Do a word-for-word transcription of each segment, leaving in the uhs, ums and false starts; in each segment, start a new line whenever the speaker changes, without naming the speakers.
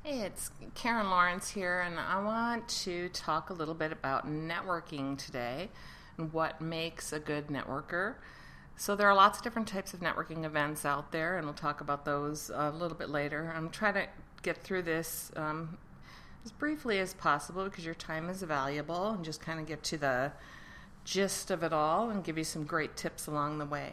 Hey, it's Karen Lawrence here, and I want to talk a little bit about networking today and what makes a good networker. So there are lots of different types of networking events out there, and we'll talk about those a little bit later. I'm trying to get through this um, as briefly as possible because your time is valuable, and just kind of get to the gist of it all and give you some great tips along the way.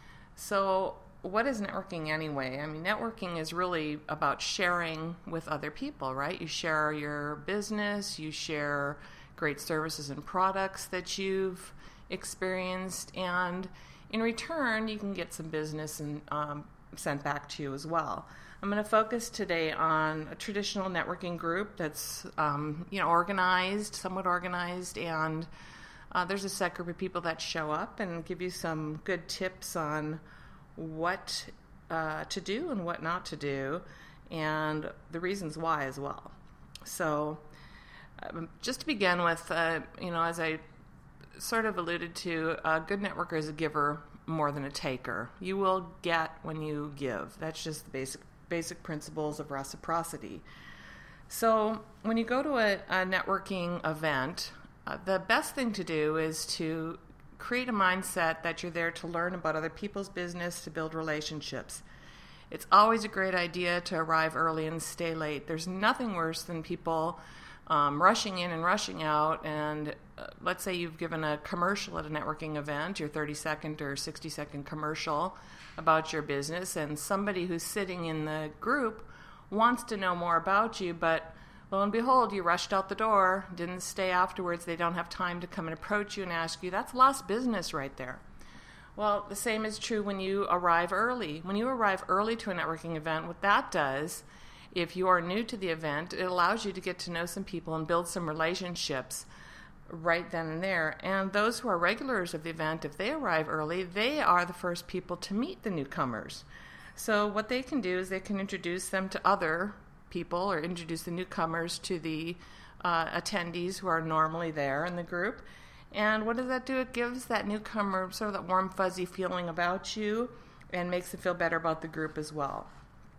So what is networking anyway? I mean, networking is really about sharing with other people, right? You share your business, you share great services and products that you've experienced, and in return, you can get some business and um, sent back to you as well. I'm going to focus today on a traditional networking group that's, um, you know, organized, somewhat organized, and uh, there's a set group of people that show up and give you some good tips on what uh, to do and what not to do, and the reasons why as well. So um, just to begin with, uh, you know, as I sort of alluded to, a good networker is a giver more than a taker. You will get when you give. That's just the basic basic principles of reciprocity. So when you go to a, a networking event, uh, the best thing to do is to create a mindset that you're there to learn about other people's business, to build relationships. It's always a great idea to arrive early and stay late. There's nothing worse than people um, rushing in and rushing out. And uh, let's say you've given a commercial at a networking event, your thirty second or sixty second commercial about your business, and somebody who's sitting in the group wants to know more about you, but lo and behold, you rushed out the door, didn't stay afterwards. They don't have time to come and approach you and ask you. That's lost business right there. Well, the same is true when you arrive early. When you arrive early to a networking event, what that does, if you are new to the event, it allows you to get to know some people and build some relationships right then and there. And those who are regulars of the event, if they arrive early, they are the first people to meet the newcomers. So what they can do is they can introduce them to other people or introduce the newcomers to the uh, attendees who are normally there in the group. And what does that do? It gives that newcomer sort of that warm, fuzzy feeling about you and makes them feel better about the group as well.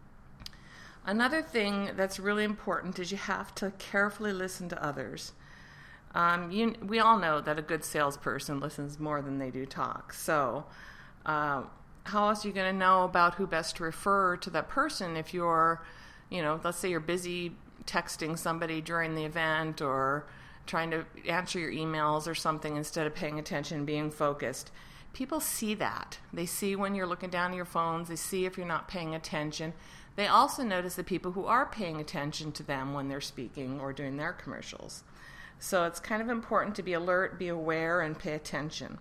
Another thing that's really important is you have to carefully listen to others. Um, you, we all know that a good salesperson listens more than they do talk. So uh, how else are you going to know about who best to refer to that person if you're You know, let's say you're busy texting somebody during the event or trying to answer your emails or something instead of paying attention and being focused. People see that. They see when you're looking down at your phones. They see if you're not paying attention. They also notice the people who are paying attention to them when they're speaking or doing their commercials. So it's kind of important to be alert, be aware, and pay attention.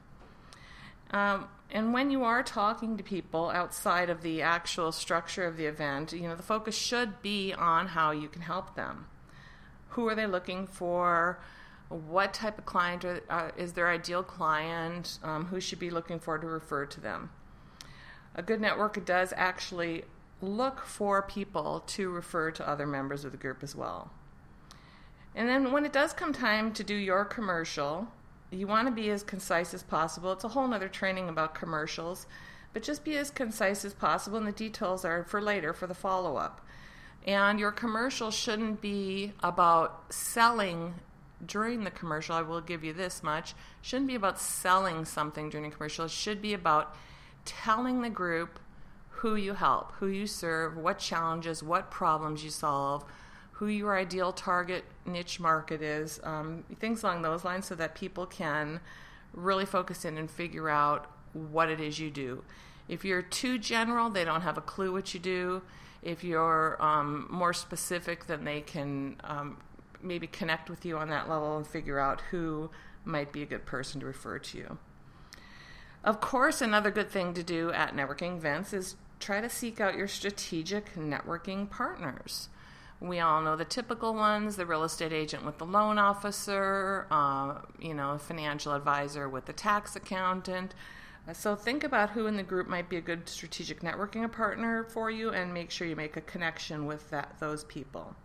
Um, and when you are talking to people outside of the actual structure of the event, you know, the focus should be on how you can help them. Who are they looking for? What type of client are, uh, is their ideal client? Um, who should be looking for to refer to them? A good networker does actually look for people to refer to other members of the group as well. And then when it does come time to do your commercial, you want to be as concise as possible. It's a whole other training about commercials, but just be as concise as possible, and the details are for later, for the follow-up. And your commercial shouldn't be about selling during the commercial. I will give you this much. Shouldn't be about selling something during a commercial. It should be about telling the group who you help, who you serve, what challenges, what problems you solve, who your ideal target niche market is, um, things along those lines, so that people can really focus in and figure out what it is you do. If you're too general, they don't have a clue what you do. If you're um, more specific, then they can um, maybe connect with you on that level and figure out who might be a good person to refer to you. Of course, another good thing to do at networking events is try to seek out your strategic networking partners. We all know the typical ones: the real estate agent with the loan officer, uh, you know, a financial advisor with the tax accountant. So think about who in the group might be a good strategic networking partner for you, and make sure you make a connection with that those people.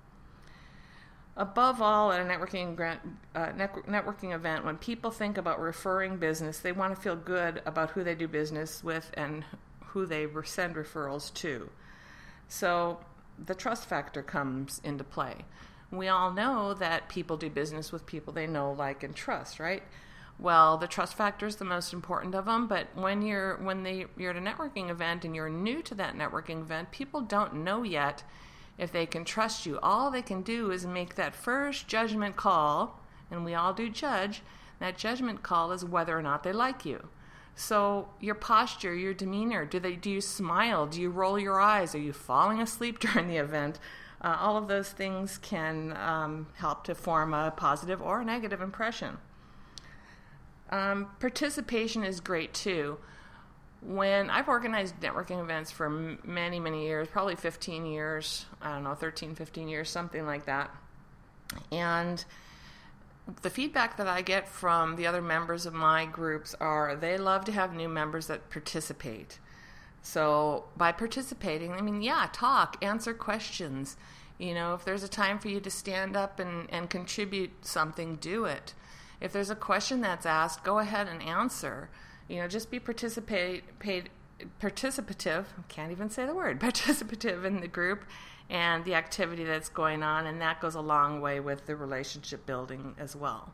Above all, at a networking grant, uh, net- networking event, when people think about referring business, they want to feel good about who they do business with and who they send referrals to. So the trust factor comes into play. We all know that people do business with people they know, like, and trust, right? Well, the trust factor is the most important of them, but when you're when they you're at a networking event and you're new to that networking event, people don't know yet if they can trust you. All they can do is make that first judgment call, and we all do judge. That judgment call is whether or not they like you. So your posture, your demeanor, do they do you smile? Do you roll your eyes? Are you falling asleep during the event? Uh, all of those things can um, help to form a positive or a negative impression. Um, participation is great too. When I've organized networking events for m- many, many years, probably fifteen years, I don't know, thirteen, fifteen years, something like that. And the feedback that I get from the other members of my groups are they love to have new members that participate. So by participating, I mean, yeah, talk, answer questions. You know, if there's a time for you to stand up and, and contribute something, do it. If there's a question that's asked, go ahead and answer. You know, just be participate, paid, participative, can't even say the word, participative in the group and the activity that's going on, and that goes a long way with the relationship building as well.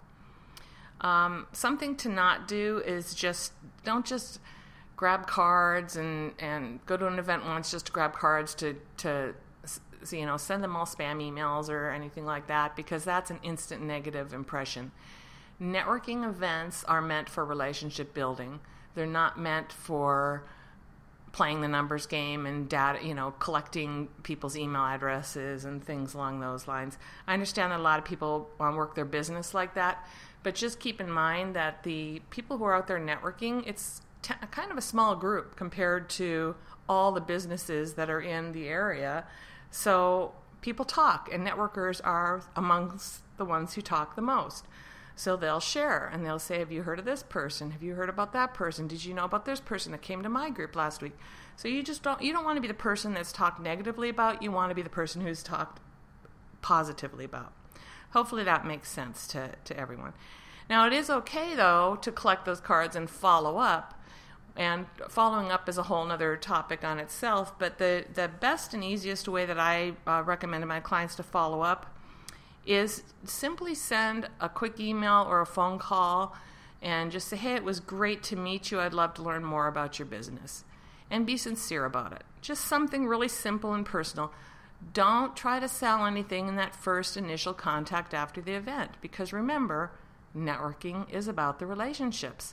Um, something to not do is just, don't just grab cards and, and go to an event once just to grab cards to, to you know, send them all spam emails or anything like that, because that's an instant negative impression. Networking events are meant for relationship building. They're not meant for playing the numbers game and data, you know, collecting people's email addresses and things along those lines. I understand that a lot of people um, work their business like that, but just keep in mind that the people who are out there networking, it's t- kind of a small group compared to all the businesses that are in the area. So people talk, and networkers are amongst the ones who talk the most. So they'll share, and they'll say, have you heard of this person? Have you heard about that person? Did you know about this person that came to my group last week? So you just don't, you don't want to be the person that's talked negatively about. You want to be the person who's talked positively about. Hopefully that makes sense to, to everyone. Now, it is okay, though, to collect those cards and follow up. And following up is a whole other topic on itself. But the, the best and easiest way that I uh, recommend to my clients to follow up is simply send a quick email or a phone call and just say, hey, it was great to meet you. I'd love to learn more about your business. And be sincere about it. Just something really simple and personal. Don't try to sell anything in that first initial contact after the event, because remember, networking is about the relationships.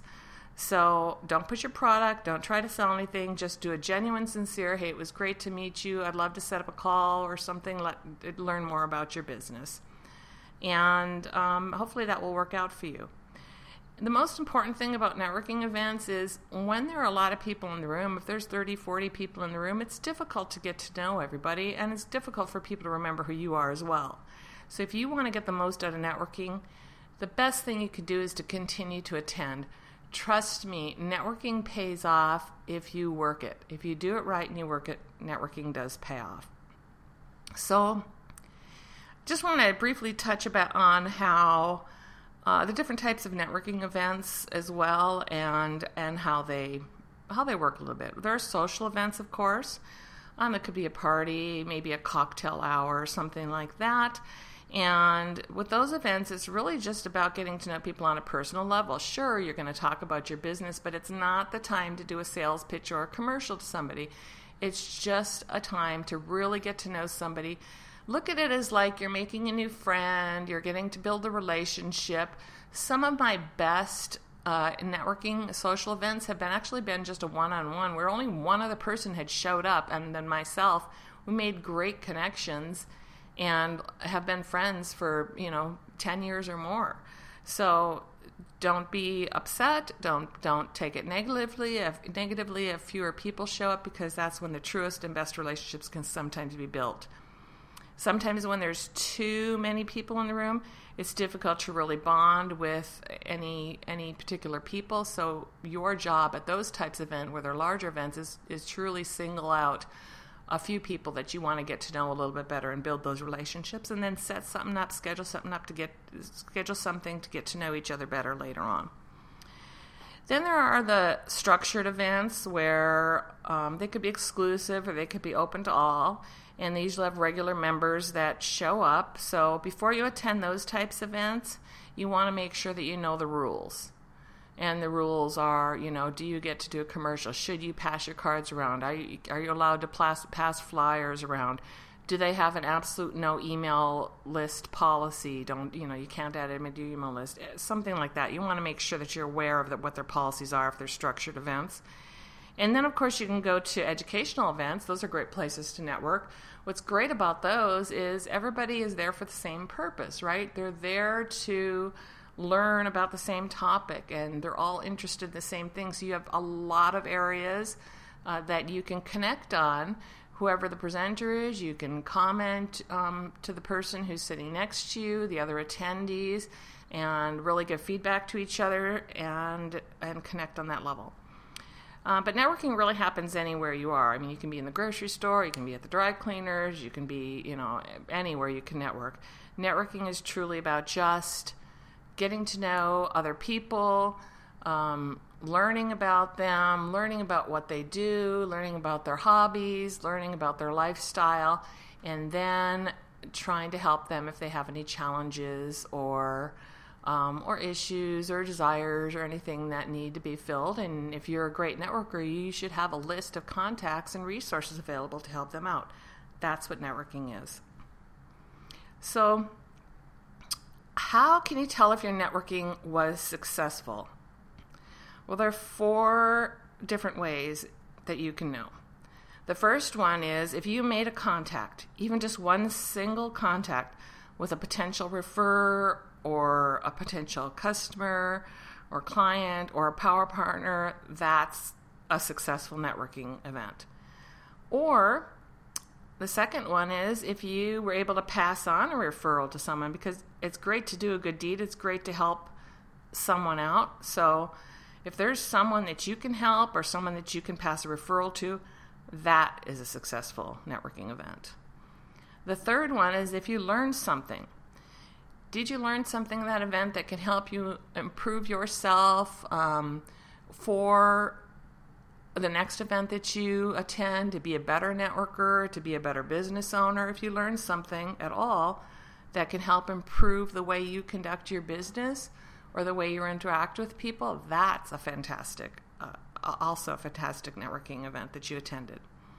So don't push your product. Don't try to sell anything. Just do a genuine, sincere, hey, it was great to meet you. I'd love to set up a call or something, let learn more about your business. And um, hopefully that will work out for you. The most important thing about networking events is when there are a lot of people in the room, if there's thirty, forty people in the room, it's difficult to get to know everybody, and it's difficult for people to remember who you are as well. So if you want to get the most out of networking, the best thing you could do is to continue to attend. Trust me, networking pays off if you work it. If you do it right and you work it, networking does pay off. So just want to briefly touch about on how uh, the different types of networking events as well, and and how they how they work a little bit. There are social events, of course. Um, it could be a party, maybe a cocktail hour, or something like that. And with those events, it's really just about getting to know people on a personal level. Sure, you're going to talk about your business, but it's not the time to do a sales pitch or a commercial to somebody. It's just a time to really get to know somebody. Look at it as like you're making a new friend, you're getting to build a relationship. Some of my best uh, networking social events have been actually been just a one-on-one where only one other person had showed up, and then myself. We made great connections and have been friends for, you know, ten years or more. So don't be upset. Don't don't take it negatively if, negatively if fewer people show up, because that's when the truest and best relationships can sometimes be built. Sometimes when there's too many people in the room, it's difficult to really bond with any any particular people. So your job at those types of events, where they're larger events, is, is truly single out a few people that you want to get to know a little bit better and build those relationships, and then set something up, schedule something up to get schedule something to get to know each other better later on. Then there are the structured events where um, they could be exclusive or they could be open to all. and they usually have regular members that show up. So before you attend those types of events, you want to make sure that you know the rules. And the rules are, you know, do you get to do a commercial? Should you pass your cards around? Are you, are you allowed to pass, pass flyers around? Do they have an absolute no email list policy? Don't, you know, you can't add them to your email list. Something like that. You want to make sure that you're aware of the, what their policies are if they're structured events. And then, of course, you can go to educational events. Those are great places to network. What's great about those is everybody is there for the same purpose, right? They're there to learn about the same topic, and they're all interested in the same thing. So you have a lot of areas uh, that you can connect on. Whoever the presenter is, you can comment um, to the person who's sitting next to you, the other attendees, and really give feedback to each other and and connect on that level. Uh, but networking really happens anywhere you are. I mean, you can be in the grocery store, you can be at the dry cleaners, you can be, you know, anywhere you can network. Networking is truly about just getting to know other people, um, learning about them, learning about what they do, learning about their hobbies, learning about their lifestyle, and then trying to help them if they have any challenges or Um, or issues or desires or anything that need to be filled. And if you're a great networker, you should have a list of contacts and resources available to help them out. That's what networking is. So how can you tell if your networking was successful? Well, there are four different ways that you can know. The first one is if you made a contact, even just one single contact with a potential referrer or a potential customer or client or a power partner, that's a successful networking event. Or the second one is if you were able to pass on a referral to someone, because it's great to do a good deed. It's great to help someone out. So if there's someone that you can help or someone that you can pass a referral to, that is a successful networking event. The third one is if you learned something. Did you learn something in that event that can help you improve yourself um, for the next event that you attend, to be a better networker, to be a better business owner? If you learn something at all that can help improve the way you conduct your business or the way you interact with people, that's a fantastic, uh, also a fantastic networking event that you attended.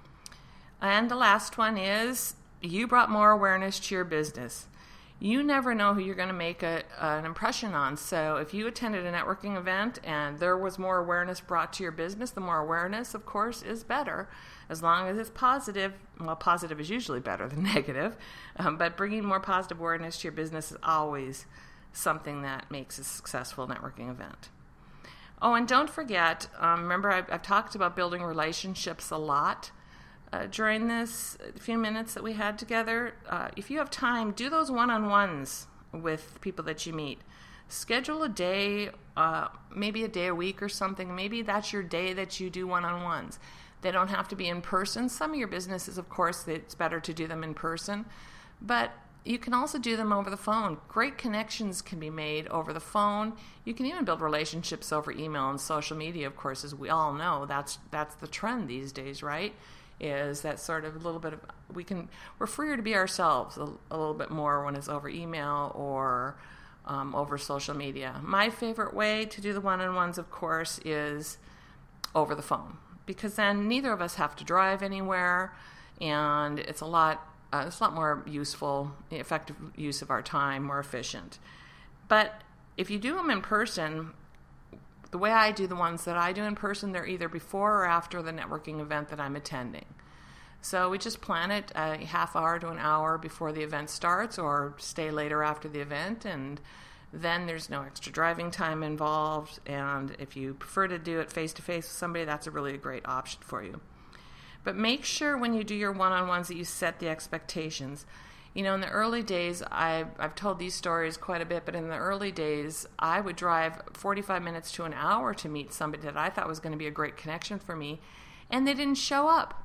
And the last one is you brought more awareness to your business. You never know who you're going to make a, an impression on. So if you attended a networking event and there was more awareness brought to your business, the more awareness, of course, is better, as long as it's positive. Well, positive is usually better than negative, um, but bringing more positive awareness to your business is always something that makes a successful networking event. Oh, and don't forget, um, remember I've, I've talked about building relationships a lot. Uh, during this few minutes that we had together, uh, if you have time, do those one-on-ones with people that you meet. Schedule a day, uh, maybe a day a week or something. Maybe that's your day that you do one-on-ones. They don't have to be in person. Some of your businesses, of course, it's better to do them in person. But you can also do them over the phone. Great connections can be made over the phone. You can even build relationships over email and social media, of course, as we all know. That's that's the trend these days, right? Is that sort of a little bit of, we can, we're freer to be ourselves a, a little bit more when it's over email or um, over social media. My favorite way to do the one-on-ones, of course, is over the phone, because then neither of us have to drive anywhere, and it's a lot, uh, it's a lot more useful, effective use of our time, more efficient. But if you do them in person, the way I do the ones that I do in person, they're either before or after the networking event that I'm attending. So we just plan it a half hour to an hour before the event starts, or stay later after the event, and then there's no extra driving time involved. And if you prefer to do it face-to-face with somebody, that's a really great option for you. But make sure when you do your one-on-ones that you set the expectations. You know, in the early days, I've, I've told these stories quite a bit, but in the early days, I would drive forty-five minutes to an hour to meet somebody that I thought was going to be a great connection for me, and they didn't show up.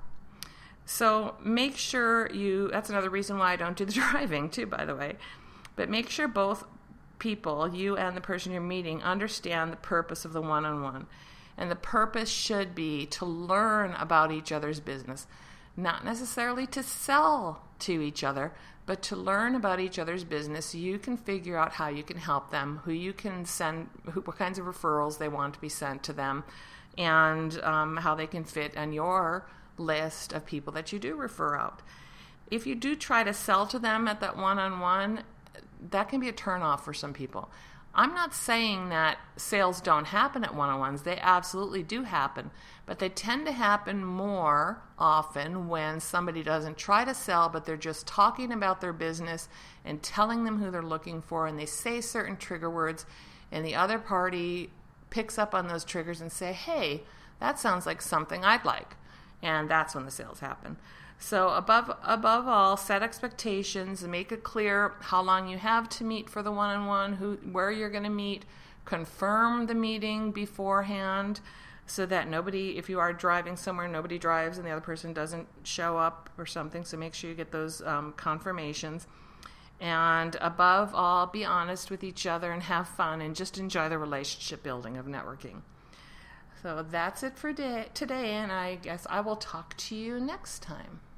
So make sure you, that's another reason why I don't do the driving too, by the way, but make sure both people, you and the person you're meeting, understand the purpose of the one-on-one. And the purpose should be to learn about each other's business. not necessarily to sell to each other, but to learn about each other's business so you can figure out how you can help them, who you can send, who, what kinds of referrals they want to be sent to them, and um, how they can fit on your list of people that you do refer out. If you do try to sell to them at that one-on-one, that can be a turnoff for some people. I'm not saying that sales don't happen at one-on-ones. They absolutely do happen, but they tend to happen more often when somebody doesn't try to sell, but they're just talking about their business and telling them who they're looking for, and they say certain trigger words, and the other party picks up on those triggers and say, hey, that sounds like something I'd like. And that's when the sales happen. So above above all, set expectations and make it clear how long you have to meet for the one-on-one, who, where you're going to meet. Confirm the meeting beforehand so that nobody, if you are driving somewhere, nobody drives and the other person doesn't show up or something. So make sure you get those um, confirmations. And above all, be honest with each other and have fun and just enjoy the relationship building of networking. So that's it for day, today, and I guess I will talk to you next time.